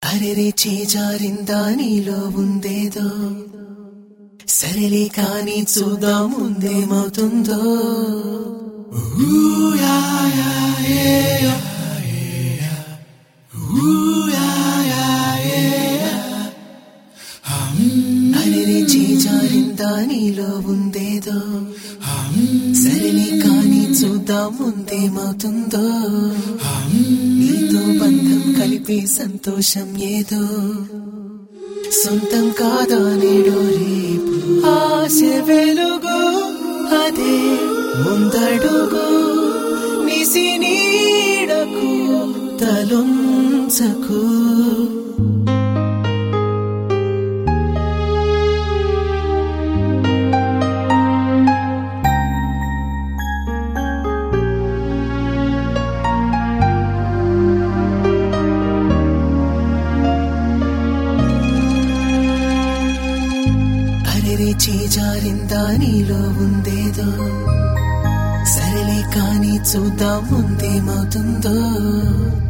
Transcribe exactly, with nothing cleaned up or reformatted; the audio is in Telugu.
అరెరే చేజారిందా నీలో ఉందేదో సరేలే కానీ చూద్దాం ముందేమవుతుందో అరెరే చేజారిందా నీలో ఉందేదో సరేలే కానీ చూద్దాం ముందేమవుతుందో నీతో బంధం కలిపే సంతోషం ఏదో సొంతం కాదా నేడో రేపు ఆశ వెలుగు అదే ముందడుగు నిసి నీడకు తలొంచకు చేజారిందా నీలో ఉందేదో సరేలే కానీ చూద్దాం ముందేమవుతుందో